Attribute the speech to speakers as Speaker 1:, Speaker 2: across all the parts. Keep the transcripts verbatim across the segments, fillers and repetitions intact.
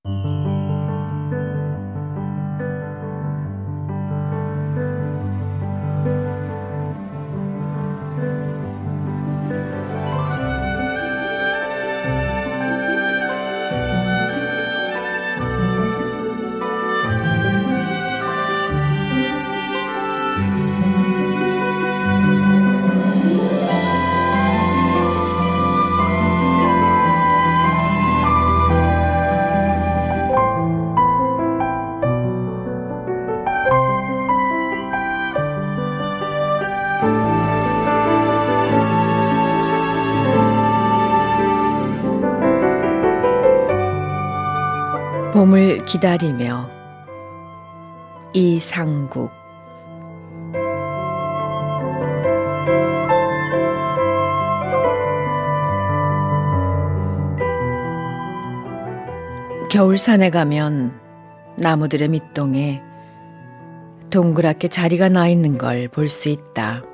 Speaker 1: 봄을 기다리며 이상국. 겨울산에 가면 나무들의 밑동에 동그랗게 자리가 나 있는 걸 볼 수 있다.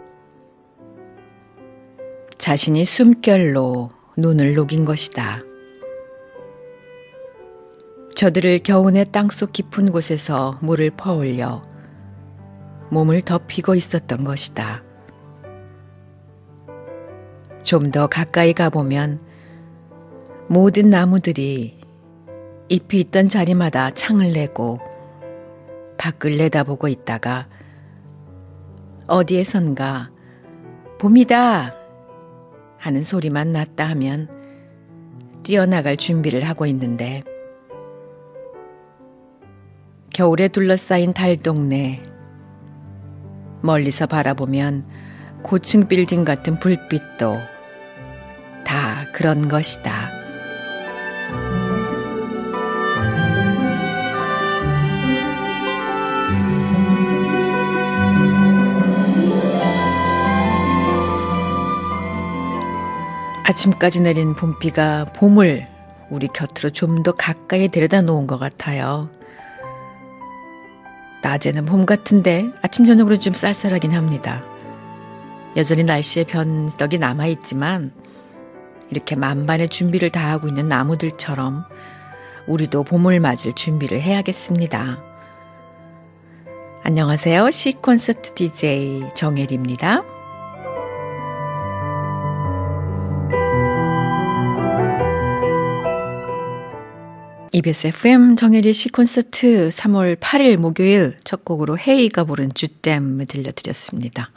Speaker 1: 자신이 숨결로 눈을 녹인 것이다. 저들을 겨우내 땅속 깊은 곳에서 물을 퍼올려 몸을 덮이고 있었던 것이다. 좀 더 가까이 가보면 모든 나무들이 잎이 있던 자리마다 창을 내고 밖을 내다보고 있다가 어디에선가 봄이다 하는 소리만 났다 하면 뛰어나갈 준비를 하고 있는데, 겨울에 둘러싸인 달동네, 멀리서 바라보면 고층 빌딩 같은 불빛도 다 그런 것이다. 아침까지 내린 봄비가 봄을 우리 곁으로 좀 더 가까이 데려다 놓은 것 같아요. 낮에는 봄 같은데 아침 저녁으로 좀 쌀쌀하긴 합니다. 여전히 날씨의 변덕이 남아있지만 이렇게 만반의 준비를 다하고 있는 나무들처럼 우리도 봄을 맞을 준비를 해야겠습니다. 안녕하세요. 시콘서트 디제이 정혜리입니다. 이비에스 에프엠 정혜리 시콘서트 삼월 팔일 목요일 첫 곡으로 헤이가 부른 주댐을 들려드렸습니다.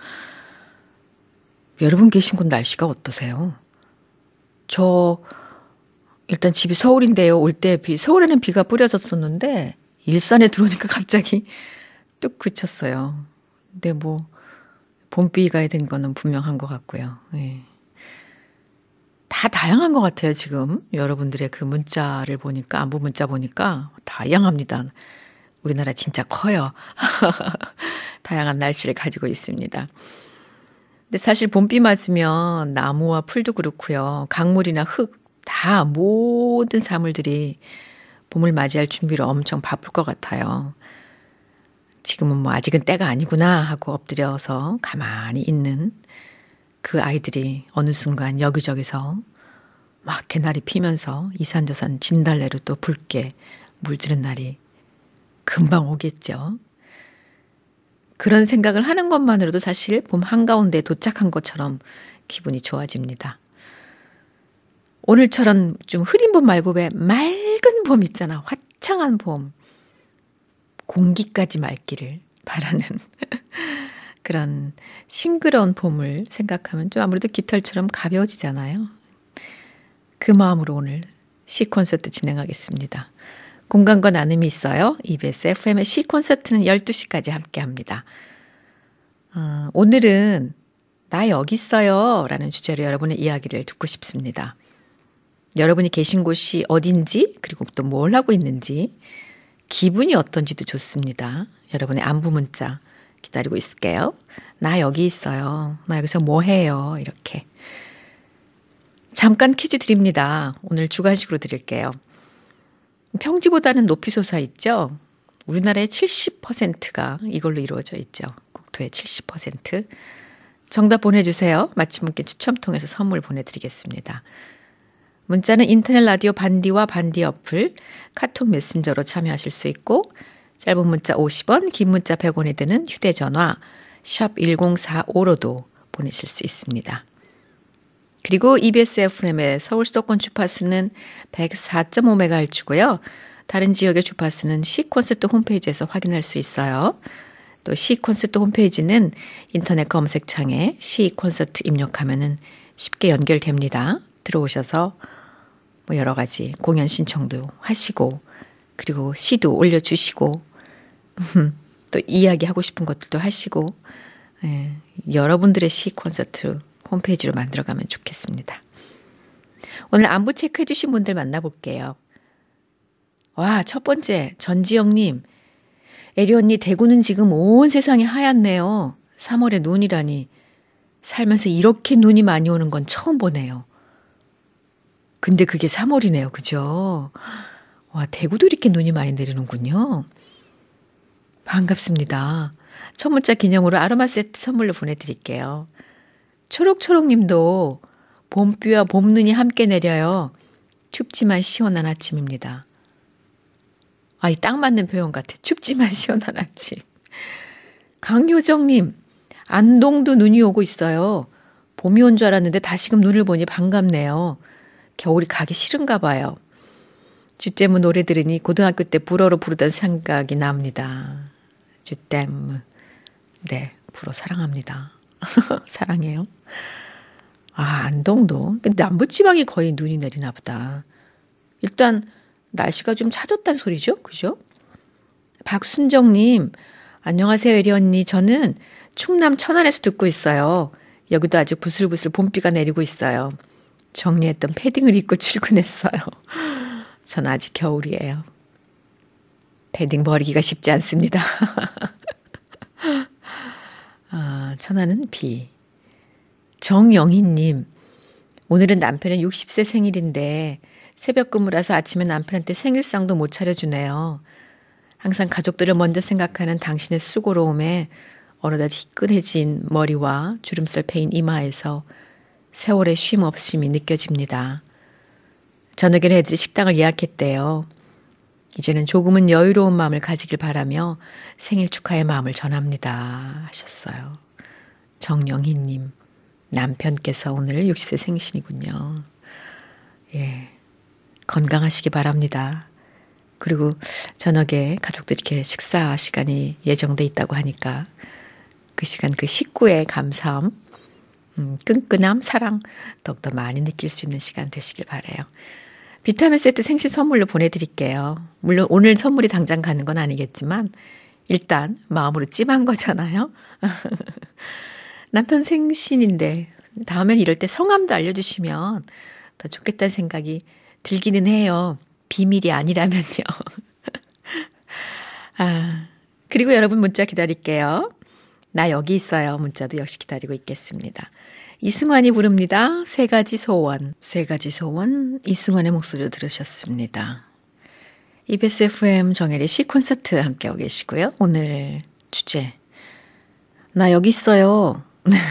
Speaker 1: 여러분 계신 곳 날씨가 어떠세요? 저 일단 집이 서울인데요. 올 때 비, 서울에는 비가 뿌려졌었는데 일산에 들어오니까 갑자기 뚝 그쳤어요. 근데 뭐 봄비가 된 거는 분명한 것 같고요. 네. 다 다양한 것 같아요. 지금 여러분들의 그 문자를 보니까, 안부 문자 보니까 다양합니다. 우리나라 진짜 커요. 다양한 날씨를 가지고 있습니다. 근데 사실 봄비 맞으면 나무와 풀도 그렇고요. 강물이나 흙, 다 모든 사물들이 봄을 맞이할 준비로 엄청 바쁠 것 같아요. 지금은 뭐 아직은 때가 아니구나 하고 엎드려서 가만히 있는 그 아이들이 어느 순간 여기저기서 막 개나리 피면서 이산저산 진달래로 또 붉게 물드는 날이 금방 오겠죠. 그런 생각을 하는 것만으로도 사실 봄 한가운데에 도착한 것처럼 기분이 좋아집니다. 오늘처럼 좀 흐린 봄 말고 왜 맑은 봄 있잖아. 화창한 봄. 공기까지 맑기를 바라는 그런 싱그러운 봄을 생각하면 좀 아무래도 깃털처럼 가벼워지잖아요. 그 마음으로 오늘 시콘서트 진행하겠습니다. 공간과 나눔이 있어요. 이비에스 에프엠의 시콘서트는 열두 시까지 함께합니다. 어, 오늘은 나 여기 있어요 라는 주제로 여러분의 이야기를 듣고 싶습니다. 여러분이 계신 곳이 어딘지, 그리고 또 뭘 하고 있는지, 기분이 어떤지도 좋습니다. 여러분의 안부 문자 기다리고 있을게요. 나 여기 있어요. 나 여기서 뭐 해요? 이렇게. 잠깐 퀴즈 드립니다. 오늘 주관식으로 드릴게요. 평지보다는 높이 솟아 있죠? 우리나라의 칠십 퍼센트가 이걸로 이루어져 있죠. 국토의 칠십 퍼센트. 정답 보내주세요. 맞힌 분께 추첨 통해서 선물 보내드리겠습니다. 문자는 인터넷 라디오 반디와 반디 어플, 카톡 메신저로 참여하실 수 있고 짧은 문자 오십 원, 긴 문자 백 원이 드는 휴대전화 샵 일공사오로도 보내실 수 있습니다. 그리고 이비에스 에프엠의 서울 수도권 주파수는 백사 점 오 메가헤르츠고요. 다른 지역의 주파수는 C콘서트 홈페이지에서 확인할 수 있어요. 또 C콘서트 홈페이지는 인터넷 검색창에 C콘서트 입력하면 쉽게 연결됩니다. 들어오셔서 뭐 여러 가지 공연 신청도 하시고 그리고 시도 올려주시고 또 이야기하고 싶은 것들도 하시고 예, 여러분들의 C콘서트 홈페이지로 만들어가면 좋겠습니다. 오늘 안부 체크해 주신 분들 만나볼게요. 와, 첫 번째 전지영님. 에리 언니 대구는 지금 온 세상이 하얗네요. 삼월에 눈이라니. 살면서 이렇게 눈이 많이 오는 건 처음 보네요. 근데 그게 삼월이네요. 그죠? 와, 대구도 이렇게 눈이 많이 내리는군요. 반갑습니다. 첫 문자 기념으로 아로마 세트 선물로 보내드릴게요. 초록초록님도 봄비와 봄눈이 함께 내려요. 춥지만 시원한 아침입니다. 아이, 딱 맞는 표현 같아. 춥지만 시원한 아침. 강효정님, 안동도 눈이 오고 있어요. 봄이 온 줄 알았는데 다시금 눈을 보니 반갑네요. 겨울이 가기 싫은가 봐요. 주댐무 노래 들으니 고등학교 때 불어로 부르던 생각이 납니다. 주댐무. 네, 불어 사랑합니다. 사랑해요. 아, 안동도. 근데 남부지방이 거의 눈이 내리나 보다. 일단 날씨가 좀 차졌단 소리죠? 그죠? 박순정님, 안녕하세요, 에리 언니. 저는 충남 천안에서 듣고 있어요. 여기도 아직 부슬부슬 봄비가 내리고 있어요. 정리했던 패딩을 입고 출근했어요. 전 아직 겨울이에요. 패딩 버리기가 쉽지 않습니다. 아, 천안은 비. 정영희님, 오늘은 남편의 육십 세 생일인데 새벽 근무라서 아침에 남편한테 생일상도 못 차려주네요. 항상 가족들을 먼저 생각하는 당신의 수고로움에 어느덧 희끈해진 머리와 주름살 패인 이마에서 세월의 쉼 없음이 느껴집니다. 저녁에는 애들이 식당을 예약했대요. 이제는 조금은 여유로운 마음을 가지길 바라며 생일 축하의 마음을 전합니다. 하셨어요. 정영희님, 남편께서 오늘 육십 세 생신이군요. 예, 건강하시기 바랍니다. 그리고 저녁에 가족들 이렇게 식사 시간이 예정돼 있다고 하니까 그 시간 그 식구의 감사함, 음, 끈끈함, 사랑 더욱더 많이 느낄 수 있는 시간 되시길 바라요. 비타민 세트 생신 선물로 보내드릴게요. 물론 오늘 선물이 당장 가는 건 아니겠지만 일단 마음으로 찜한 거잖아요. 남편 생신인데 다음엔 이럴 때 성함도 알려주시면 더 좋겠다는 생각이 들기는 해요. 비밀이 아니라면요. 아, 그리고 여러분 문자 기다릴게요. 나 여기 있어요. 문자도 역시 기다리고 있겠습니다. 이승환이 부릅니다. 세 가지 소원. 세 가지 소원. 이승환의 목소리로 들으셨습니다. 이비에스 에프엠 정혜리 C콘서트 함께하고 계시고요. 오늘 주제. 나 여기 있어요.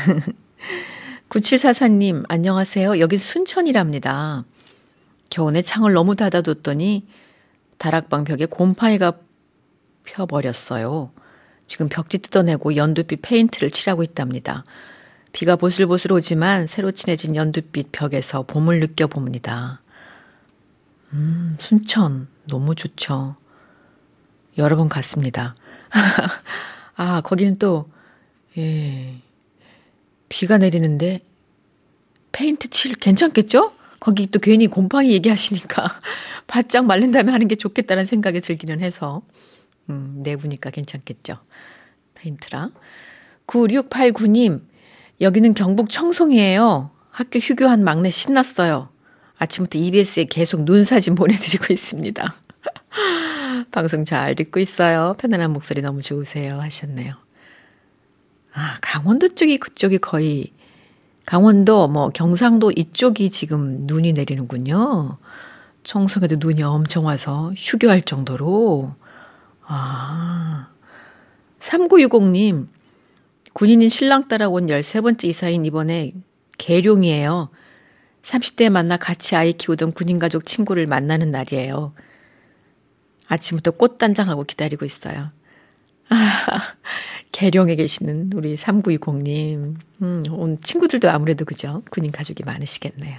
Speaker 1: 구칠사사님 안녕하세요. 여긴 순천이랍니다. 겨우내 창을 너무 닫아뒀더니 다락방 벽에 곰팡이가 펴버렸어요. 지금 벽지 뜯어내고 연두빛 페인트를 칠하고 있답니다. 비가 보슬보슬 오지만 새로 칠해진 연두빛 벽에서 봄을 느껴봅니다. 음, 순천 너무 좋죠. 여러 번 갔습니다. 아, 거기는 또 예, 비가 내리는데 페인트 칠 괜찮겠죠? 거기 또 괜히 곰팡이 얘기하시니까 바짝 마른 다음에 하는 게 좋겠다는 생각이 들기는 해서 음, 내부니까 괜찮겠죠. 페인트랑. 구육팔구님 여기는 경북 청송이에요. 학교 휴교한 막내 신났어요. 아침부터 이비에스에 계속 눈 사진 보내드리고 있습니다. 방송 잘 듣고 있어요. 편안한 목소리 너무 좋으세요 하셨네요. 아, 강원도 쪽이 그쪽이 거의 강원도 뭐 경상도 이쪽이 지금 눈이 내리는군요. 청송에도 눈이 엄청 와서 휴교할 정도로. 아, 삼구육공님 군인인 신랑 딸하고 온 열세 번째 이사인 이번에 계룡이에요. 삼십 대에 만나 같이 아이 키우던 군인가족 친구를 만나는 날이에요. 아침부터 꽃단장하고 기다리고 있어요. 아, 계룡에 계시는 우리 삼구이공님. 음, 온 친구들도 아무래도 그죠? 군인 가족이 많으시겠네요.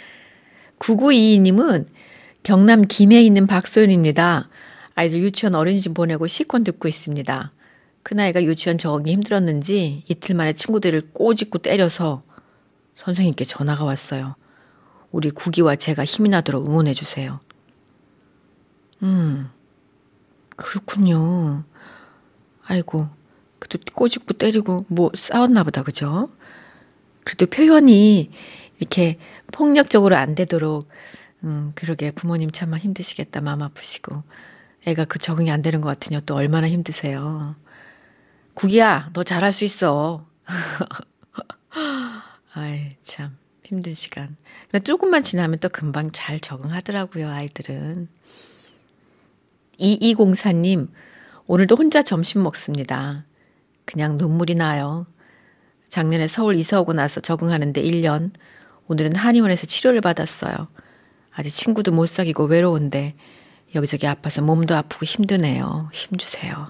Speaker 1: 구구이이님은 경남 김해에 있는 박소연입니다. 아이들 유치원 어린이집 보내고 시콘 듣고 있습니다. 큰아이가 유치원 적응이 힘들었는지 이틀 만에 친구들을 꼬집고 때려서 선생님께 전화가 왔어요. 우리 구기와 제가 힘이 나도록 응원해 주세요. 음, 그렇군요. 아이고, 그래도 꼬집고 때리고 뭐 싸웠나 보다, 그죠? 그래도 표현이 이렇게 폭력적으로 안 되도록, 음, 그러게 부모님 참 힘드시겠다, 마음 아프시고. 애가 그 적응이 안 되는 것 같으니 또 얼마나 힘드세요. 구기야, 너 잘할 수 있어. 아이, 참 힘든 시간. 조금만 지나면 또 금방 잘 적응하더라고요, 아이들은. 이이공사님, 오늘도 혼자 점심 먹습니다. 그냥 눈물이 나요. 작년에 서울 이사 오고 나서 적응하는데 일 년, 오늘은 한의원에서 치료를 받았어요. 아직 친구도 못 사귀고 외로운데 여기저기 아파서 몸도 아프고 힘드네요. 힘주세요.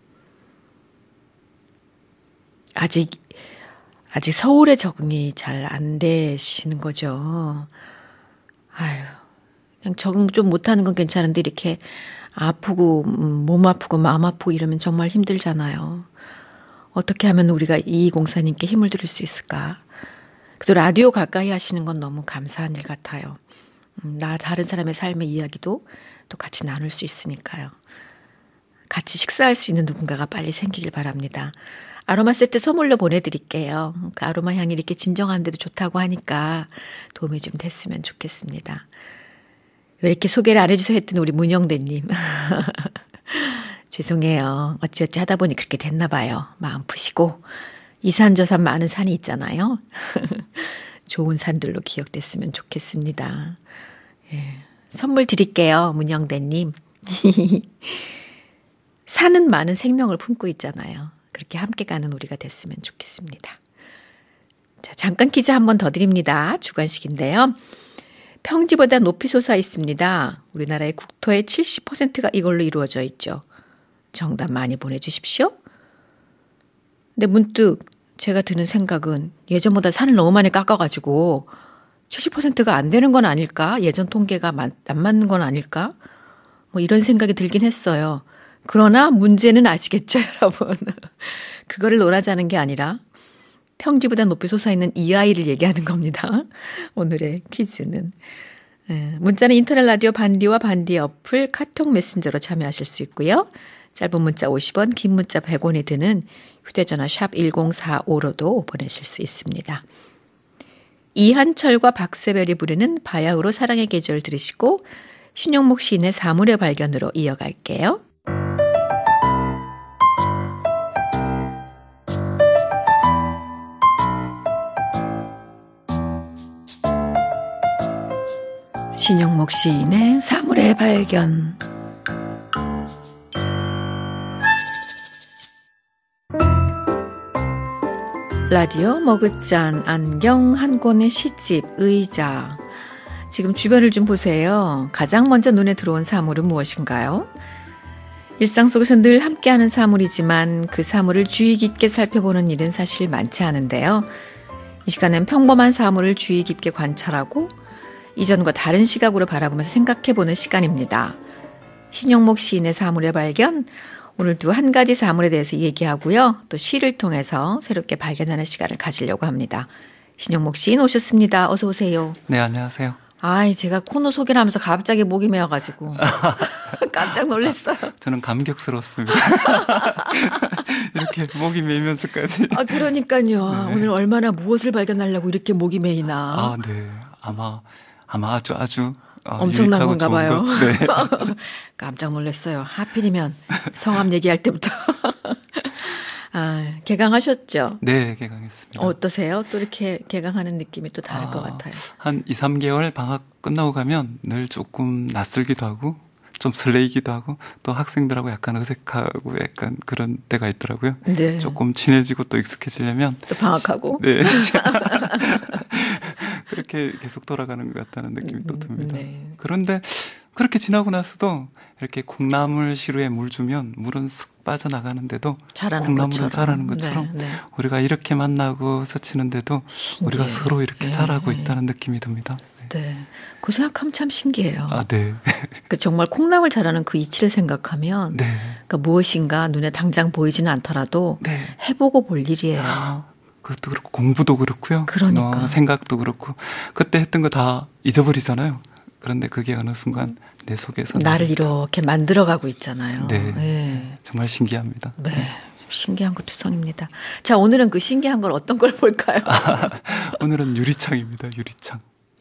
Speaker 1: 아직 아직 서울에 적응이 잘 안 되시는 거죠. 아유, 그냥 적응 좀 못하는 건 괜찮은데 이렇게 아프고 몸 아프고 마음 아프고 이러면 정말 힘들잖아요. 어떻게 하면 우리가 이이공사님께 힘을 드릴 수 있을까? 그래도 라디오 가까이 하시는 건 너무 감사한 일 같아요. 나 다른 사람의 삶의 이야기도 또 같이 나눌 수 있으니까요. 같이 식사할 수 있는 누군가가 빨리 생기길 바랍니다. 아로마 세트 선물로 보내드릴게요. 그 아로마 향이 이렇게 진정하는데도 좋다고 하니까 도움이 좀 됐으면 좋겠습니다. 왜 이렇게 소개를 안 해주세요 했던 우리 문영대님. 죄송해요. 어찌어찌 하다 보니 그렇게 됐나 봐요. 마음 푸시고. 이산저산 많은 산이 있잖아요. 좋은 산들로 기억됐으면 좋겠습니다. 예, 선물 드릴게요. 문영대님. 산은 많은 생명을 품고 있잖아요. 그렇게 함께 가는 우리가 됐으면 좋겠습니다. 자, 잠깐 퀴즈 한 번 더 드립니다. 주관식인데요. 평지보다 높이 솟아 있습니다. 우리나라의 국토의 칠십 퍼센트가 이걸로 이루어져 있죠. 정답 많이 보내주십시오. 근데 문득 제가 드는 생각은 예전보다 산을 너무 많이 깎아가지고 칠십 퍼센트가 안 되는 건 아닐까? 예전 통계가 안 맞는 건 아닐까? 뭐 이런 생각이 들긴 했어요. 그러나 문제는 아시겠죠, 여러분? 그거를 논하자는 게 아니라 평지보다 높이 솟아있는 이 아이를 얘기하는 겁니다. 오늘의 퀴즈는. 문자는 인터넷 라디오 반디와 반디 어플 카톡 메신저로 참여하실 수 있고요. 짧은 문자 오십 원, 긴 문자 백 원이 드는 휴대전화 샵 일공사오로도 보내실 수 있습니다. 이한철과 박세별이 부르는 바야흐로 사랑의 계절 들으시고 신용목 시인의 사물의 발견으로 이어갈게요. 신용목 시인의 사물의 발견. 라디오 머그잔, 안경, 한 권의 시집, 의자. 지금 주변을 좀 보세요. 가장 먼저 눈에 들어온 사물은 무엇인가요? 일상 속에서 늘 함께하는 사물이지만 그 사물을 주의 깊게 살펴보는 일은 사실 많지 않은데요. 이 시간엔 평범한 사물을 주의 깊게 관찰하고 이전과 다른 시각으로 바라보면서 생각해보는 시간입니다. 신용목 시인의 사물의 발견, 오늘도 한 가지 사물에 대해서 얘기하고요. 또 시를 통해서 새롭게 발견하는 시간을 가지려고 합니다. 신용목 시인 오셨습니다. 어서 오세요.
Speaker 2: 네, 안녕하세요.
Speaker 1: 아이, 제가 코너 소개를 하면서 갑자기 목이 메어가지고 깜짝 놀랐어요.
Speaker 2: 저는 감격스러웠습니다. 이렇게 목이 메이면서까지.
Speaker 1: 아, 그러니까요. 네. 오늘 얼마나 무엇을 발견하려고 이렇게 목이 메이나.
Speaker 2: 아, 네. 아마 아마 아주 아주 어,
Speaker 1: 엄청난 건가 봐요.
Speaker 2: 네.
Speaker 1: 깜짝 놀랐어요. 하필이면 성함 얘기할 때부터. 아, 개강하셨죠?
Speaker 2: 네, 개강했습니다.
Speaker 1: 어떠세요? 또 이렇게 개강하는 느낌이 또 다를
Speaker 2: 아,
Speaker 1: 것 같아요.
Speaker 2: 한 이, 삼 개월 방학 끝나고 가면 늘 조금 낯설기도 하고 좀 설레이기도 하고 또 학생들하고 약간 어색하고 약간 그런 때가 있더라고요.
Speaker 1: 네.
Speaker 2: 조금 친해지고 또 익숙해지려면
Speaker 1: 또 방학하고.
Speaker 2: 네. 그렇게 계속 돌아가는 것 같다는 느낌이 또 듭니다.
Speaker 1: 네.
Speaker 2: 그런데 그렇게 지나고 나서도 이렇게 콩나물 시루에 물 주면 물은 쓱 빠져나가는데도
Speaker 1: 자라는
Speaker 2: 콩나물은
Speaker 1: 것처럼.
Speaker 2: 자라는 것처럼
Speaker 1: 네, 네.
Speaker 2: 우리가 이렇게 만나고 스치는데도
Speaker 1: 신기해요.
Speaker 2: 우리가 서로 이렇게
Speaker 1: 네,
Speaker 2: 자라고
Speaker 1: 네.
Speaker 2: 있다는 느낌이 듭니다. 네.
Speaker 1: 네. 그 생각하면 참 신기해요.
Speaker 2: 아, 네.
Speaker 1: 그 정말 콩나물 자라는 그 이치를 생각하면
Speaker 2: 네.
Speaker 1: 그러니까 무엇인가 눈에 당장 보이지는 않더라도
Speaker 2: 네.
Speaker 1: 해보고 볼 일이에요.
Speaker 2: 그것도 그렇고 공부도 그렇고요.
Speaker 1: 그러니까.
Speaker 2: 어, 생각도 그렇고 그때 했던 거 다 잊어버리잖아요. 그런데 그게 어느 순간 내 속에서
Speaker 1: 나를 이렇게 만들어가고 있잖아요.
Speaker 2: 네.
Speaker 1: 네.
Speaker 2: 정말 신기합니다.
Speaker 1: 네. 좀 신기한 거 투성입니다. 자, 오늘은 그 신기한 걸 어떤 걸 볼까요?
Speaker 2: 오늘은 유리창입니다. 유리창.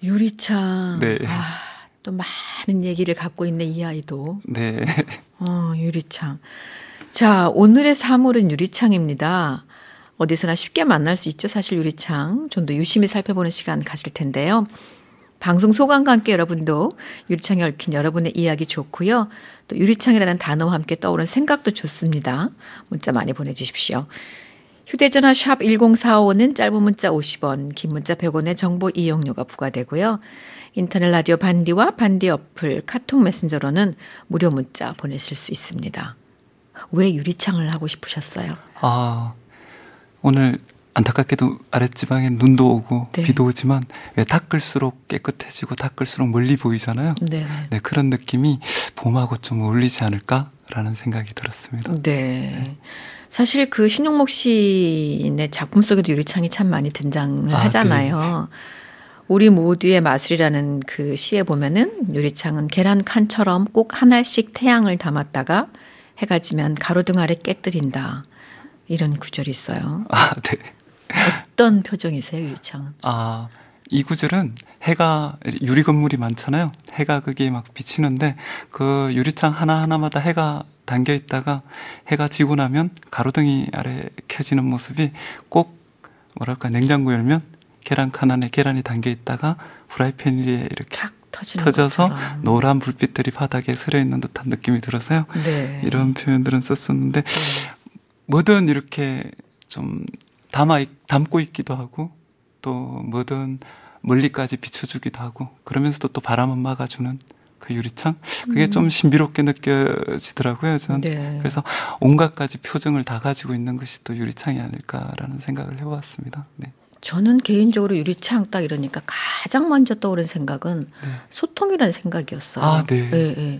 Speaker 1: 유리창.
Speaker 2: 네.
Speaker 1: 아, 또 많은 얘기를 갖고 있네, 이 아이도.
Speaker 2: 네.
Speaker 1: 어, 유리창. 자, 오늘의 사물은 유리창입니다. 어디서나 쉽게 만날 수 있죠. 사실 유리창. 좀 더 유심히 살펴보는 시간 가질 텐데요. 방송 소감과 함께 여러분도 유리창에 얽힌 여러분의 이야기 좋고요. 또 유리창이라는 단어와 함께 떠오른 생각도 좋습니다. 문자 많이 보내주십시오. 휴대전화 샵 일공사오는 짧은 문자 오십 원, 긴 문자 백 원의 정보 이용료가 부과되고요. 인터넷 라디오 반디와 반디 어플, 카톡 메신저로는 무료 문자 보내실 수 있습니다. 왜 유리창을 하고 싶으셨어요?
Speaker 2: 아, 오늘 안타깝게도 아랫지방에 눈도 오고
Speaker 1: 네.
Speaker 2: 비도 오지만 왜 닦을수록 깨끗해지고 닦을수록 멀리 보이잖아요.
Speaker 1: 네.
Speaker 2: 네, 그런 느낌이 봄하고 좀 어울리지 않을까라는 생각이 들었습니다.
Speaker 1: 네. 사실 그 신용목 시인의 작품 속에도 유리창이 참 많이 등장을
Speaker 2: 아,
Speaker 1: 하잖아요. 우리 모두의 마술이라는 그 시에 보면은 유리창은 계란 칸처럼 꼭 하나씩 태양을 담았다가 해가 지면 가로등 아래 깨뜨린다. 이런 구절이 있어요.
Speaker 2: 아, 네.
Speaker 1: 어떤 표정이세요, 유리창은?
Speaker 2: 아, 이 구절은 해가 유리 건물이 많잖아요. 해가 거기에 막 비치는데 그 유리창 하나하나마다 해가 담겨 있다가 해가 지고 나면 가로등이 아래 켜지는 모습이 꼭 뭐랄까 냉장고 열면 계란 칸 안에 계란이 담겨 있다가 프라이팬 위에 이렇게
Speaker 1: 탁 터지는
Speaker 2: 터져서
Speaker 1: 것처럼.
Speaker 2: 노란 불빛들이 바닥에 서려 있는 듯한 느낌이 들어서요.
Speaker 1: 네.
Speaker 2: 이런 표현들은 썼었는데
Speaker 1: 네.
Speaker 2: 뭐든 이렇게 좀 담아 있- 담고 있기도 하고 또 뭐든 멀리까지 비춰주기도 하고 그러면서도 또 바람은 막아주는 그 유리창 그게
Speaker 1: 음.
Speaker 2: 좀 신비롭게 느껴지더라고요. 전
Speaker 1: 네.
Speaker 2: 그래서 온갖 가지 표정을 다 가지고 있는 것이 또 유리창이 아닐까라는 생각을 해보았습니다. 네.
Speaker 1: 저는 개인적으로 유리창 딱 이러니까 가장 먼저 떠오른 생각은
Speaker 2: 네.
Speaker 1: 소통이라는 생각이었어요.
Speaker 2: 아, 네.
Speaker 1: 예, 예.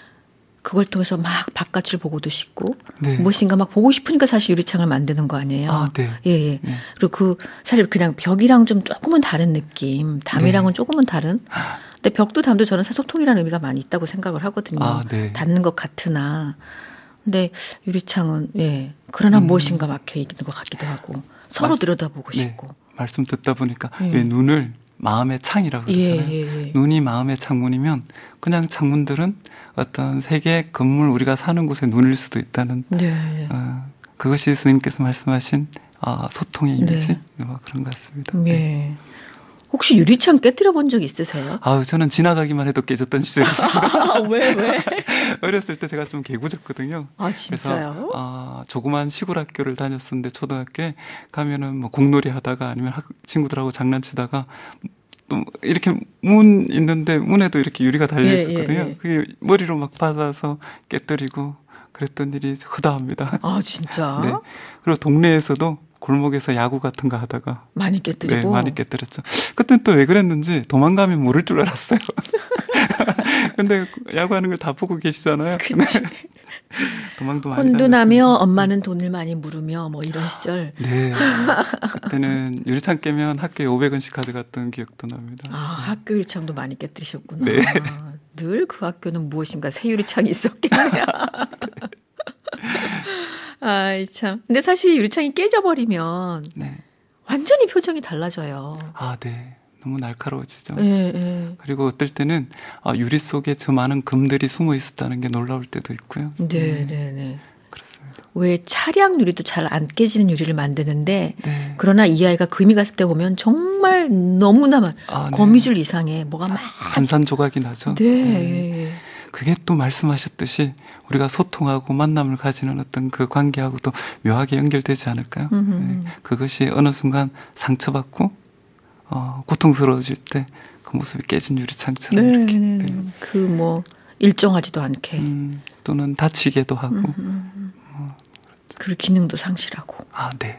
Speaker 1: 그걸 통해서 막 바깥을 보고도 싶고
Speaker 2: 네.
Speaker 1: 무엇인가 막 보고 싶으니까 사실 유리창을 만드는 거 아니에요.
Speaker 2: 아, 네.
Speaker 1: 예, 예.
Speaker 2: 네.
Speaker 1: 그리고 그 사실 그냥 벽이랑 좀 조금은 다른 느낌, 담이랑은
Speaker 2: 네.
Speaker 1: 조금은 다른. 근데 벽도 담도 저는 소통이라는 의미가 많이 있다고 생각을 하거든요.
Speaker 2: 아, 네.
Speaker 1: 닿는 것 같으나. 근데 유리창은 예 그러나
Speaker 2: 음.
Speaker 1: 무엇인가 막혀 있는 것 같기도 하고 서로
Speaker 2: 맞-
Speaker 1: 들여다보고
Speaker 2: 네.
Speaker 1: 싶고.
Speaker 2: 말씀 듣다 보니까
Speaker 1: 예.
Speaker 2: 왜 눈을 마음의 창이라고 그러잖아요.
Speaker 1: 예, 예, 예.
Speaker 2: 눈이 마음의 창문이면 그냥 창문들은 어떤 세계 건물 우리가 사는 곳에 눈일 수도 있다는
Speaker 1: 네.
Speaker 2: 어, 그것이 스님께서 말씀하신 아, 소통의 이미지
Speaker 1: 네.
Speaker 2: 뭐 그런 것 같습니다.
Speaker 1: 예.
Speaker 2: 네.
Speaker 1: 혹시 유리창 깨뜨려 본 적 있으세요?
Speaker 2: 아, 저는 지나가기만 해도 깨졌던 시절이 있습니다.
Speaker 1: 아, 왜, 왜?
Speaker 2: 어렸을 때 제가 좀 개구졌거든요.
Speaker 1: 아,
Speaker 2: 그래서
Speaker 1: 진짜요?
Speaker 2: 아, 조그만 시골 학교를 다녔었는데 초등학교에 가면은 뭐 공놀이 하다가 아니면 학, 친구들하고 장난치다가 또 이렇게 문 있는데 문에도 이렇게 유리가 달려
Speaker 1: 예,
Speaker 2: 있었거든요.
Speaker 1: 예, 예.
Speaker 2: 그게 머리로 막 받아서 깨뜨리고 그랬던 일이 허다합니다.
Speaker 1: 아, 진짜?
Speaker 2: 네. 그리고 동네에서도 골목에서 야구 같은 거 하다가
Speaker 1: 많이 깨뜨리고?
Speaker 2: 네, 많이 깨뜨렸죠. 그땐 또 왜 그랬는지 도망가면 모를 줄 알았어요. 근데 야구하는 걸 다 보고 계시잖아요.
Speaker 1: 그치.
Speaker 2: 도망도 많이
Speaker 1: 혼두나며
Speaker 2: 다녔습니다.
Speaker 1: 엄마는 돈을 많이 물으며 뭐 이런 시절.
Speaker 2: 네. 그때는 유리창 깨면 학교에 오백 원씩 가져갔던 기억도 납니다.
Speaker 1: 아, 학교 유리창도 많이 깨뜨리셨구나.
Speaker 2: 네.
Speaker 1: 늘 그 학교는 무엇인가 새 유리창이 있었겠네요. 아이, 참. 근데 사실 유리창이 깨져버리면
Speaker 2: 네.
Speaker 1: 완전히 표정이 달라져요.
Speaker 2: 아, 네. 너무 날카로워지죠.
Speaker 1: 예, 예.
Speaker 2: 그리고 어떨 때는 아, 유리 속에 저 많은 금들이 숨어 있었다는 게 놀라울 때도 있고요.
Speaker 1: 네, 네, 네.
Speaker 2: 그렇습니다.
Speaker 1: 왜 차량 유리도 잘 안 깨지는 유리를 만드는데
Speaker 2: 네.
Speaker 1: 그러나 이 아이가 금이 갔을 때 보면 정말 너무나 많
Speaker 2: 아, 네.
Speaker 1: 거미줄 이상의 뭐가 막
Speaker 2: 산산조각이 나죠.
Speaker 1: 네, 예, 예.
Speaker 2: 그게 또 말씀하셨듯이 우리가 소통하고 만남을 가지는 어떤 그 관계하고 또 묘하게 연결되지 않을까요?
Speaker 1: 음흠.
Speaker 2: 네. 그것이 어느 순간 상처받고 어, 고통스러워질 때 그 모습이 깨진 유리창처럼
Speaker 1: 네,
Speaker 2: 이렇게
Speaker 1: 네,
Speaker 2: 네.
Speaker 1: 그 뭐 일정하지도 않게
Speaker 2: 음, 또는 다치게도 하고
Speaker 1: 음, 음. 어. 그리고 기능도 상실하고.
Speaker 2: 아, 네.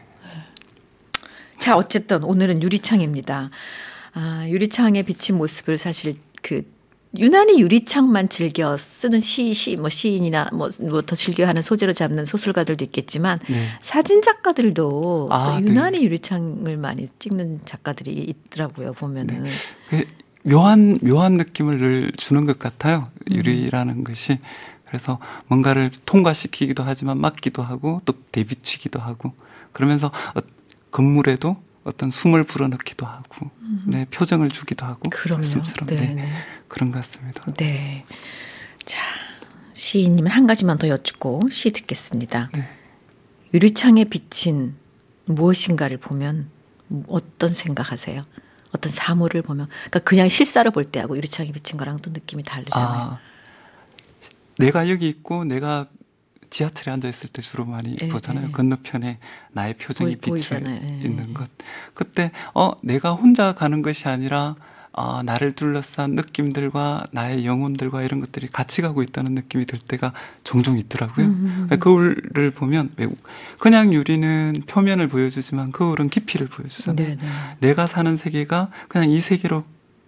Speaker 1: 자, 어쨌든 오늘은 유리창입니다. 아, 유리창에 비친 모습을 사실 그 유난히 유리창만 즐겨 쓰는 시, 시, 뭐 시인이나 뭐, 뭐 더 즐겨하는 소재로 잡는 소설가들도 있겠지만
Speaker 2: 네.
Speaker 1: 사진 작가들도
Speaker 2: 아,
Speaker 1: 또 유난히
Speaker 2: 네.
Speaker 1: 유리창을 많이 찍는 작가들이 있더라고요, 보면은.
Speaker 2: 네. 그 묘한 묘한 느낌을 늘 주는 것 같아요. 유리라는 음. 것이. 그래서 뭔가를 통과시키기도 하지만 막기도 하고 또 대비치기도 하고 그러면서 건물에도 어떤 숨을 불어넣기도 하고 음. 네, 표정을 주기도 하고
Speaker 1: 그럼요.
Speaker 2: 말씀처럼 네, 네. 그런 것 같습니다.
Speaker 1: 네. 자, 시인님은 한 가지만 더 여쭙고 시 듣겠습니다. 네. 유리창에 비친 무엇인가를 보면 어떤 생각하세요? 어떤 사물을 보면, 그러니까 그냥 실사로 볼 때하고 유리창에 비친 거랑 또 느낌이 다르잖아요. 아,
Speaker 2: 내가 여기 있고 내가 지하철에 앉아 있을 때 주로 많이 네, 보잖아요. 네. 건너편에 나의 표정이
Speaker 1: 보이,
Speaker 2: 비쳐
Speaker 1: 네.
Speaker 2: 있는 것. 그때 어 내가 혼자 가는 것이 아니라 어, 나를 둘러싼 느낌들과 나의 영혼들과 이런 것들이 같이 가고 있다는 느낌이 들 때가 종종 있더라고요. 음. 거울을 보면 그냥 유리는 표면을 보여주지만 거울은 깊이를 보여주잖아요. 네네. 내가 사는 세계가 그냥 이 세계로만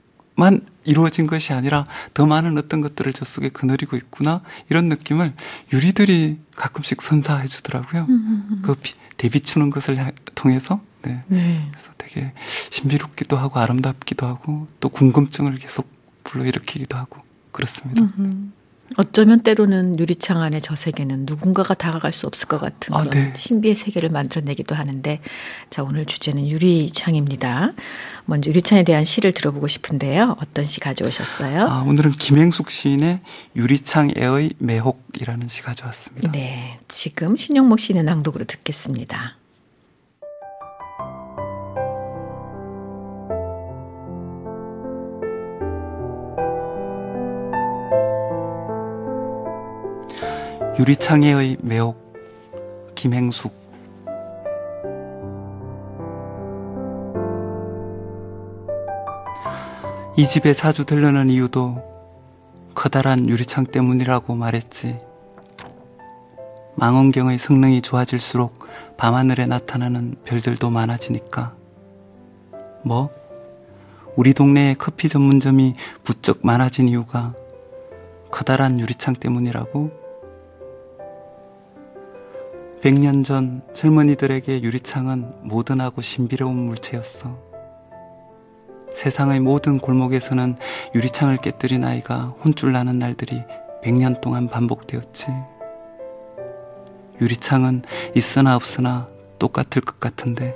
Speaker 2: 이루어진 것이 아니라 더 많은 어떤 것들을 저 속에 거느리고 있구나 이런 느낌을 유리들이 가끔씩 선사해 주더라고요. 음. 그 대비추는 것을 통해서 네. 네. 그래서 되게 신비롭기도 하고 아름답기도 하고 또 궁금증을 계속 불러일으키기도 하고 그렇습니다.
Speaker 1: 네. 어쩌면 때로는 유리창 안에 저 세계는 누군가가 다가갈 수 없을 것 같은 그런 아, 네. 신비의 세계를 만들어내기도 하는데 자, 오늘 주제는 유리창입니다. 먼저 유리창에 대한 시를 들어보고 싶은데요. 어떤 시 가져오셨어요?
Speaker 2: 아, 오늘은 김행숙 시인의 유리창에의 매혹이라는 시 가져왔습니다.
Speaker 1: 네, 지금 신용목 시인의 낭독으로 듣겠습니다.
Speaker 2: 유리창에의 매혹 김행숙 이 집에 자주 들르는 이유도 커다란 유리창 때문이라고 말했지. 망원경의 성능이 좋아질수록 밤하늘에 나타나는 별들도 많아지니까. 뭐? 우리 동네에 커피 전문점이 부쩍 많아진 이유가 커다란 유리창 때문이라고? 백 년 전 젊은이들에게 유리창은 모던하고 신비로운 물체였어. 세상의 모든 골목에서는 유리창을 깨뜨린 아이가 혼쭐 나는 날들이 백 년 동안 반복되었지. 유리창은 있으나 없으나 똑같을 것 같은데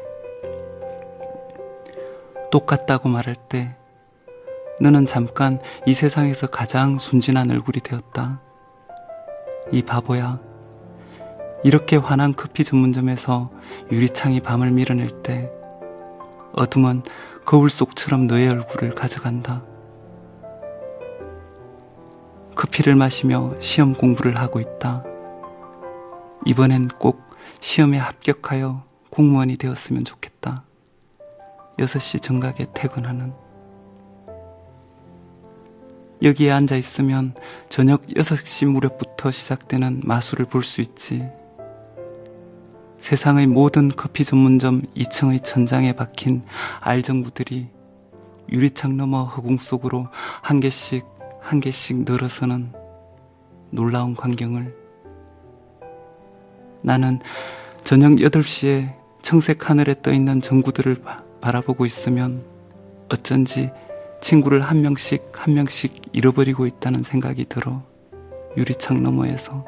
Speaker 2: 똑같다고 말할 때 너는 잠깐 이 세상에서 가장 순진한 얼굴이 되었다. 이 바보야. 이렇게 환한 커피 전문점에서 유리창이 밤을 밀어낼 때 어둠은 거울 속처럼 너의 얼굴을 가져간다. 커피를 마시며 시험 공부를 하고 있다. 이번엔 꼭 시험에 합격하여 공무원이 되었으면 좋겠다. 여섯 시 정각에 퇴근하는. 여기에 앉아 있으면 저녁 여섯 시 무렵부터 시작되는 마술을 볼 수 있지. 세상의 모든 커피 전문점 이 층의 천장에 박힌 알정부들이 유리창 너머 허공 속으로 한 개씩 한 개씩 늘어서는 놀라운 광경을 나는 저녁 여덟 시에 청색 하늘에 떠있는 전구들을 바, 바라보고 있으면 어쩐지 친구를 한 명씩 한 명씩 잃어버리고 있다는 생각이 들어. 유리창 너머에서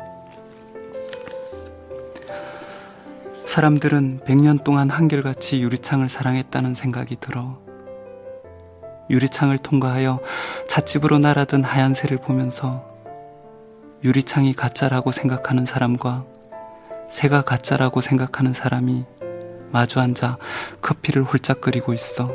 Speaker 2: 사람들은 백 년 동안 한결같이 유리창을 사랑했다는 생각이 들어. 유리창을 통과하여 찻집으로 날아든 하얀 새를 보면서 유리창이 가짜라고 생각하는 사람과 새가 가짜라고 생각하는 사람이 마주 앉아 커피를 홀짝거리고 있어.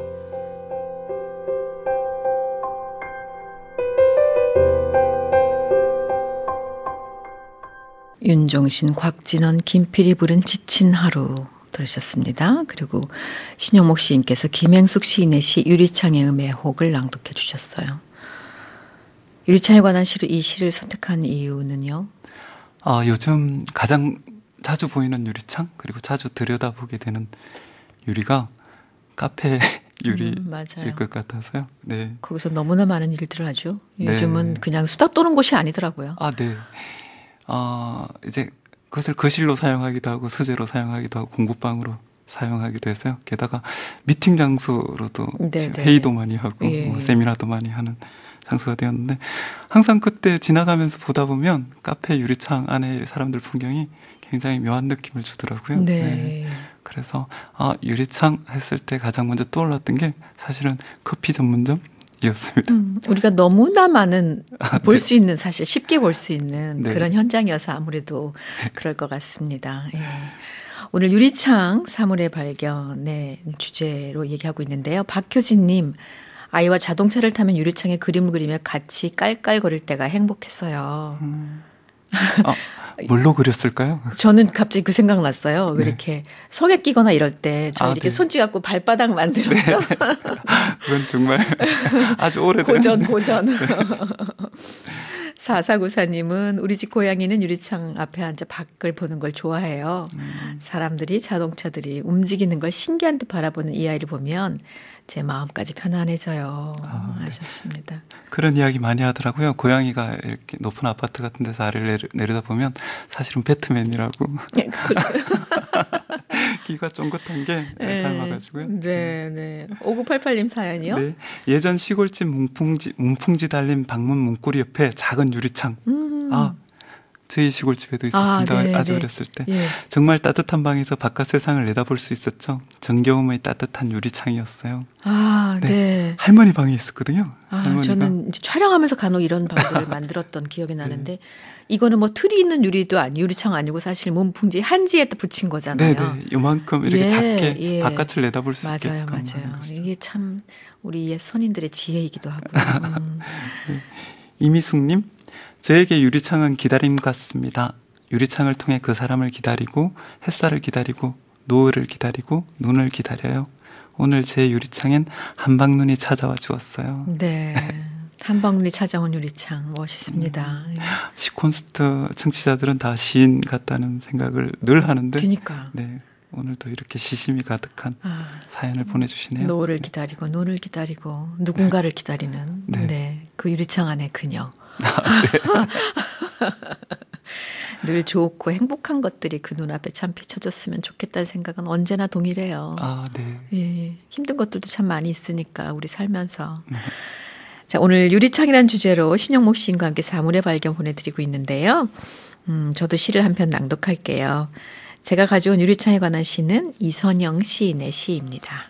Speaker 1: 윤종신, 곽진원, 김필이 부른 지친 하루 들으셨습니다. 그리고 신영목 시인께서 김행숙 시인의 시 유리창의 음해혹을 낭독해 주셨어요. 유리창에 관한 시를, 이 시를 선택한 이유는요?
Speaker 2: 아, 요즘 가장 자주 보이는 유리창, 그리고 자주 들여다보게 되는 유리가 카페 유리일
Speaker 1: 음,
Speaker 2: 것 같아서요. 네.
Speaker 1: 거기서 너무나 많은 일들을 하죠. 요즘은
Speaker 2: 네.
Speaker 1: 그냥 수다 떠는 곳이 아니더라고요.
Speaker 2: 아, 네. 아, 이제 그것을 거실로 사용하기도 하고 서재로 사용하기도 하고 공부방으로 사용하기도 해서요. 게다가 미팅 장소로도
Speaker 1: 네, 네.
Speaker 2: 회의도 많이 하고
Speaker 1: 예.
Speaker 2: 뭐 세미나도 많이 하는 장소가 되었는데, 항상 그때 지나가면서 보다 보면 카페 유리창 안에 사람들 풍경이 굉장히 묘한 느낌을 주더라고요.
Speaker 1: 네.
Speaker 2: 네. 그래서 아, 유리창 했을 때 가장 먼저 떠올랐던 게 사실은 커피 전문점이었습니다.
Speaker 1: 음, 우리가 너무나 많은
Speaker 2: 아,
Speaker 1: 볼
Speaker 2: 네.
Speaker 1: 수 있는, 사실 쉽게 볼 수 있는
Speaker 2: 네.
Speaker 1: 그런 현장이어서 아무래도 그럴 것 같습니다. 예. 오늘 유리창 사물의 발견의 주제로 얘기하고 있는데요. 박효진님, 아이와 자동차를 타면 유리창에 그림을 그리며 같이 깔깔거릴 때가 행복했어요.
Speaker 2: 아, 뭘로 그렸을까요?
Speaker 1: 저는 갑자기 그 생각 났어요. 왜
Speaker 2: 네.
Speaker 1: 이렇게 성에 끼거나 이럴 때 저
Speaker 2: 아,
Speaker 1: 이렇게
Speaker 2: 네.
Speaker 1: 손짓 갖고 발바닥 만들어서
Speaker 2: 그건 정말 아주 오래된
Speaker 1: 고전 고전. 사사구사님은 우리 집 고양이는 유리창 앞에 앉아 밖을 보는 걸 좋아해요.
Speaker 2: 음.
Speaker 1: 사람들이, 자동차들이 움직이는 걸 신기한 듯 바라보는 이 아이를 보면 제 마음까지 편안해져요.
Speaker 2: 아, 네.
Speaker 1: 하셨습니다.
Speaker 2: 그런 이야기 많이 하더라고요. 고양이가 이렇게 높은 아파트 같은 데서 아래를 내려, 내려다 보면 사실은 배트맨이라고.
Speaker 1: 네, 그,
Speaker 2: 귀가 쫑긋한 게
Speaker 1: 네,
Speaker 2: 닮아가지고요.
Speaker 1: 네, 네. 오구팔팔님 사연이요?
Speaker 2: 네. 예전 시골집 문풍지, 문풍지 달린 방문 문고리 옆에 작은 유리창.
Speaker 1: 음.
Speaker 2: 아, 저희 시골집에도 있었습니다.
Speaker 1: 아, 네,
Speaker 2: 아주
Speaker 1: 네.
Speaker 2: 어렸을 때.
Speaker 1: 예.
Speaker 2: 정말 따뜻한 방에서 바깥 세상을 내다볼 수 있었죠. 정겨움의 따뜻한 유리창이었어요.
Speaker 1: 아, 네.
Speaker 2: 네. 할머니 방에 있었거든요.
Speaker 1: 아,
Speaker 2: 할머니가.
Speaker 1: 저는 이제 촬영하면서 간혹 이런 방들을 만들었던 기억이 나는데, 이거는 뭐 틀이 있는 유리도 아니, 유리창 아니고 사실 문풍지 한지에다 붙인 거잖아요.
Speaker 2: 네네. 요만큼 이렇게
Speaker 1: 예,
Speaker 2: 작게
Speaker 1: 예.
Speaker 2: 바깥을 내다볼 수
Speaker 1: 맞아요,
Speaker 2: 있게끔
Speaker 1: 맞아요.
Speaker 2: 하는 것이죠.
Speaker 1: 이게 참 우리 옛 선인들의 지혜이기도 하고요. 음.
Speaker 2: 이미숙님, 저에게 유리창은 기다림 같습니다. 유리창을 통해 그 사람을 기다리고 햇살을 기다리고 노을을 기다리고 눈을 기다려요. 오늘 제 유리창엔 한방눈이 찾아와 주었어요.
Speaker 1: 네. 한방눈이 찾아온 유리창 멋있습니다.
Speaker 2: 음. 시콘스트 청취자들은 다 시인 같다는 생각을 늘 하는데,
Speaker 1: 그러니까.
Speaker 2: 네, 오늘도 이렇게 시심이 가득한
Speaker 1: 아,
Speaker 2: 사연을 보내주시네요.
Speaker 1: 노을을 기다리고 눈을 기다리고 누군가를 기다리는
Speaker 2: 네.
Speaker 1: 네. 그 유리창 안에 그녀. 늘 좋고 행복한 것들이 그 눈앞에 참 비춰졌으면 좋겠다는 생각은 언제나 동일해요.
Speaker 2: 아, 네.
Speaker 1: 예, 힘든 것들도 참 많이 있으니까 우리 살면서. 자, 오늘 유리창이라는 주제로 신영목 시인과 함께 사물의 발견 보내드리고 있는데요. 음, 저도 시를 한 편 낭독할게요. 제가 가져온 유리창에 관한 시는 이선영 시인의 시입니다.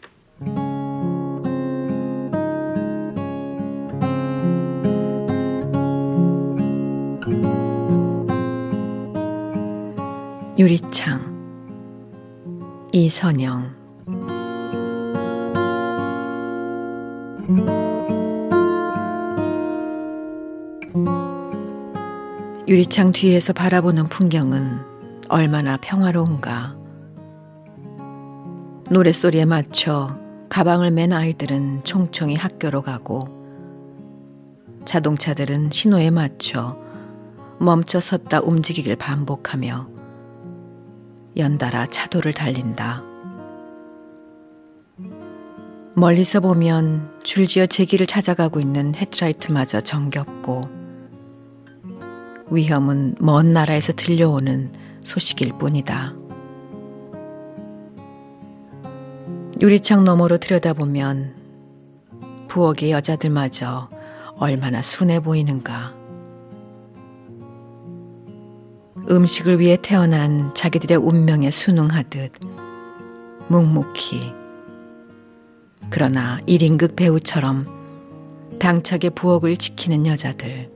Speaker 1: 유리창, 이선영. 유리창 뒤에서 바라보는 풍경은 얼마나 평화로운가. 노랫소리에 맞춰 가방을 맨 아이들은 총총히 학교로 가고, 자동차들은 신호에 맞춰 멈춰 섰다 움직이길 반복하며 연달아 차도를 달린다. 멀리서 보면 줄지어 제 길을 찾아가고 있는 헤드라이트마저 정겹고, 위험은 먼 나라에서 들려오는 소식일 뿐이다. 유리창 너머로 들여다보면 부엌의 여자들마저 얼마나 순해 보이는가. 음식을 위해 태어난 자기들의 운명에 순응하듯 묵묵히, 그러나 일 인극 배우처럼 당차게 부엌을 지키는 여자들.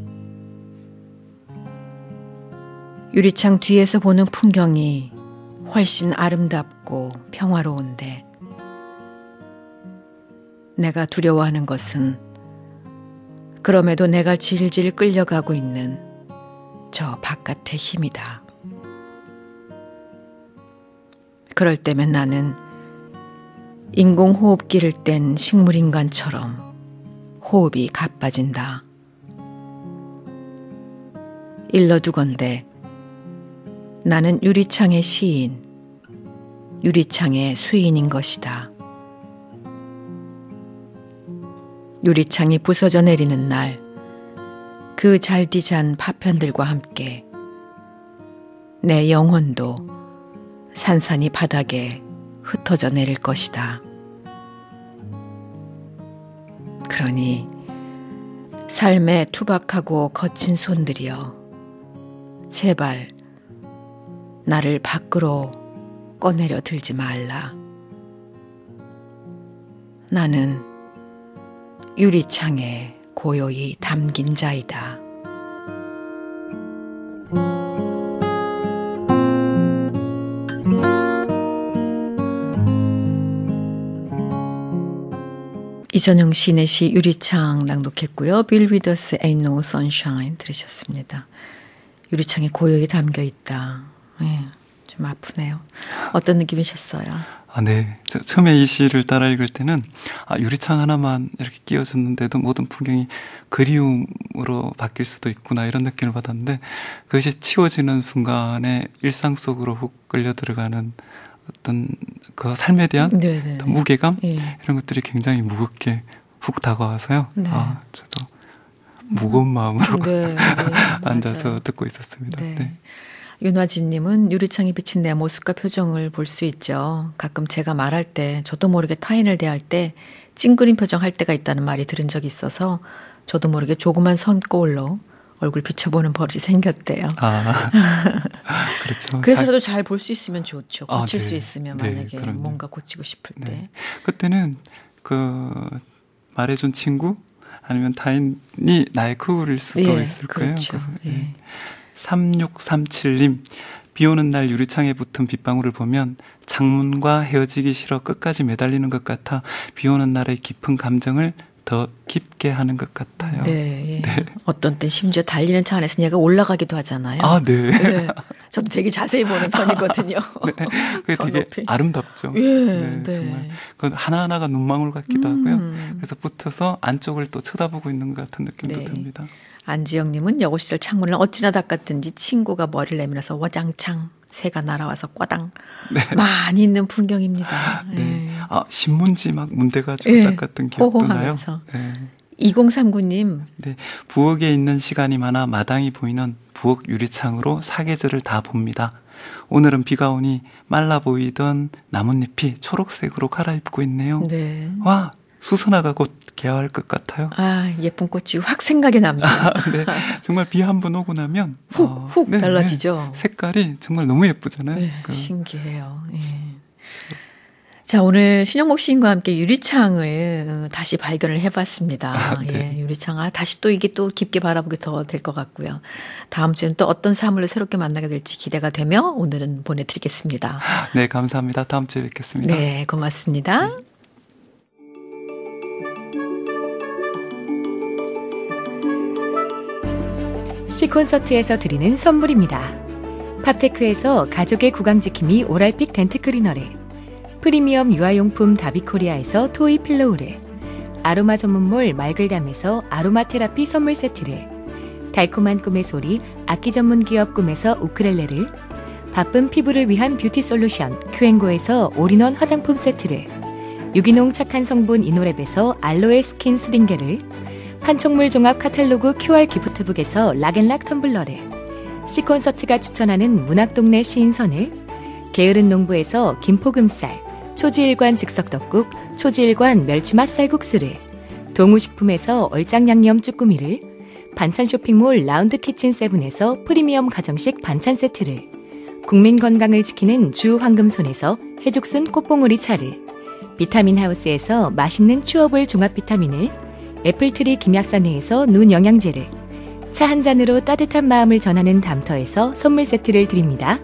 Speaker 1: 유리창 뒤에서 보는 풍경이 훨씬 아름답고 평화로운데, 내가 두려워하는 것은 그럼에도 내가 질질 끌려가고 있는 저 바깥의 힘이다. 그럴 때면 나는 인공호흡기를 뗀 식물인간처럼 호흡이 가빠진다. 일러두건대 나는 유리창의 시인, 유리창의 수인인 것이다. 유리창이 부서져 내리는 날, 그 잘디잔 파편들과 함께 내 영혼도 산산이 바닥에 흩어져 내릴 것이다. 그러니 삶의 투박하고 거친 손들이여, 제발 나를 밖으로 꺼내려 들지 말라. 나는 유리창에 고요히 담긴 자이다. 이전영 시인의 시 유리창 낭독했고요. 빌 위더스 Ain't No Sunshine 들으셨습니다. 유리창에 고요히 담겨 있다. 네, 좀 아프네요. 어떤 느낌이셨어요?
Speaker 2: 아, 네. 저, 처음에 이 시를 따라 읽을 때는 아, 유리창 하나만 이렇게 끼워졌는데도 모든 풍경이 그리움으로 바뀔 수도 있구나 이런 느낌을 받았는데, 그것이 치워지는 순간에 일상 속으로 훅 끌려 들어가는 어떤 그 삶에 대한 어떤 무게감, 네. 이런 것들이 굉장히 무겁게 훅 다가와서요. 네. 아, 저도 무거운 마음으로 네, 네, 앉아서 맞아요. 듣고 있었습니다. 네. 네.
Speaker 1: 윤화진님은 유리창에 비친 내 모습과 표정을 볼 수 있죠. 가끔 제가 말할 때 저도 모르게 타인을 대할 때 찡그린 표정 할 때가 있다는 말이 들은 적이 있어서 저도 모르게 조그만 손거울로 얼굴 비춰보는 버릇이 생겼대요. 아, 그렇죠. 그래서라도 잘 볼 수 있으면 좋죠. 고칠 아, 네. 수 있으면 만약에 네, 뭔가 고치고 싶을 때. 네.
Speaker 2: 그때는 그 말해준 친구 아니면 타인이 나의 거울일 수도 예, 있을 거예요. 그렇죠. 그래서, 예. 삼육삼칠님 비 오는 날 유리창에 붙은 빗방울을 보면 창문과 헤어지기 싫어 끝까지 매달리는 것 같아 비 오는 날의 깊은 감정을 더 깊게 하는 것 같아요.
Speaker 1: 네, 예. 네. 어떤 때 심지어 달리는 차 안에서 얘가 올라가기도 하잖아요.
Speaker 2: 아, 네.
Speaker 1: 네. 저도 되게 자세히 보는 편이거든요.
Speaker 2: 네. 그게 되게 높이. 아름답죠.
Speaker 1: 예,
Speaker 2: 네,
Speaker 1: 네.
Speaker 2: 정말. 그 하나하나가 눈망울 같기도 음. 하고요. 그래서 붙어서 안쪽을 또 쳐다보고 있는 것 같은 느낌도
Speaker 1: 네.
Speaker 2: 듭니다.
Speaker 1: 안지영님은 여고 시절 창문을 어찌나 닦았든지 친구가 머리를 내밀어서 와장창 새가 날아와서 꽈당 네. 많이 있는 풍경입니다.
Speaker 2: 네.
Speaker 1: 네.
Speaker 2: 아, 신문지 막 문대가지고 네. 닦았던 기억도
Speaker 1: 호호하면서.
Speaker 2: 나요. 네.
Speaker 1: 이공삼구님.
Speaker 2: 네. 부엌에 있는 시간이 많아 마당이 보이는 부엌 유리창으로 사계절을 다 봅니다. 오늘은 비가 오니 말라 보이던 나뭇잎이 초록색으로 갈아입고 있네요. 네. 와, 수선화가 곧 개화할 것 같아요.
Speaker 1: 아, 예쁜 꽃이 확 생각이 납니다.
Speaker 2: 네, 정말 비 한 번 오고 나면
Speaker 1: 훅, 어, 훅 네, 달라지죠.
Speaker 2: 네, 색깔이 정말 너무 예쁘잖아요.
Speaker 1: 네, 그. 신기해요. 네. 자, 오늘 신영목 시인과 함께 유리창을 다시 발견을 해봤습니다. 아, 네. 예, 유리창, 아, 다시 또 이게 또 깊게 바라보게 더 될 것 같고요. 다음 주에는 또 어떤 사물을 새롭게 만나게 될지 기대가 되며 오늘은 보내드리겠습니다.
Speaker 2: 네, 감사합니다. 다음 주에 뵙겠습니다.
Speaker 1: 네, 고맙습니다. 네.
Speaker 3: C콘서트에서 드리는 선물입니다. 팝테크에서 가족의 구강지킴이 오랄픽 덴트클리너를, 프리미엄 유아용품 다비코리아에서 토이 필로우를, 아로마 전문몰 말글담에서 아로마 테라피 선물 세트를, 달콤한 꿈의 소리 악기 전문 기업 꿈에서 우크렐레를, 바쁜 피부를 위한 뷰티 솔루션 큐앤고에서 올인원 화장품 세트를, 유기농 착한 성분 이노랩에서 알로에 스킨 수딩게를, 판촉물 종합 카탈로그 큐알 기프트북에서 락앤락 텀블러를, C콘서트가 추천하는 문학동네 시인선을, 게으른 농부에서 김포금쌀, 초지일관 즉석떡국, 초지일관 멸치맛 쌀국수를, 동우식품에서 얼짱양념 쭈꾸미를, 반찬 쇼핑몰 라운드 키친 세븐에서 프리미엄 가정식 반찬 세트를, 국민 건강을 지키는 주 황금손에서 해죽순 꽃봉오리 차를, 비타민 하우스에서 맛있는 추어볼 종합 비타민을, 애플트리 김약사내에서 눈 영양제를, 차 한 잔으로 따뜻한 마음을 전하는 담터에서 선물 세트를 드립니다.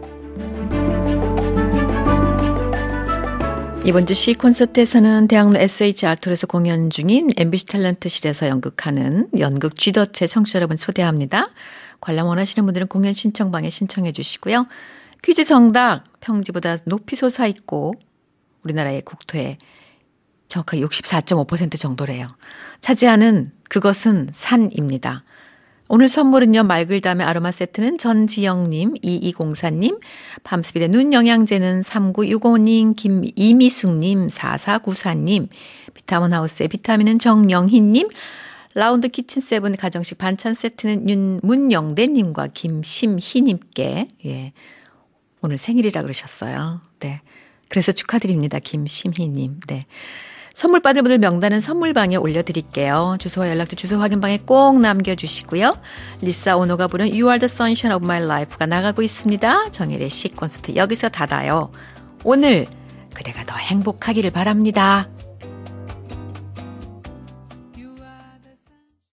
Speaker 1: 이번 주 C 콘서트에서는 대학로 에스에이치 아트홀에서 공연 중인 엠비씨 탤런트실에서 연극하는 연극 쥐덫의 청취자 여러분 초대합니다. 관람 원하시는 분들은 공연 신청방에 신청해 주시고요. 퀴즈 정답 평지보다 높이 솟아있고 우리나라의 국토에 정확하게 육십사 점 오 퍼센트 정도래요. 차지하는 그것은 산입니다. 오늘 선물은요. 말글담의 아로마 세트는 전지영님, 이이공사님, 밤스빌의 눈 영양제는 삼구육오님, 김이미숙님, 사사구사님, 비타민 하우스의 비타민은 정영희님, 라운드 키친 세븐 가정식 반찬 세트는 윤, 문영대님과 김심희님께 예, 오늘 생일이라 그러셨어요. 네, 그래서 축하드립니다. 김심희님. 네. 선물 받을 분들 명단은 선물방에 올려드릴게요. 주소와 연락처 주소 확인방에 꼭 남겨주시고요. 리사 오노가 부른 You are the sunshine of my life가 나가고 있습니다. 정혜래 씨 콘서트 여기서 닫아요. 오늘 그대가 더 행복하기를 바랍니다.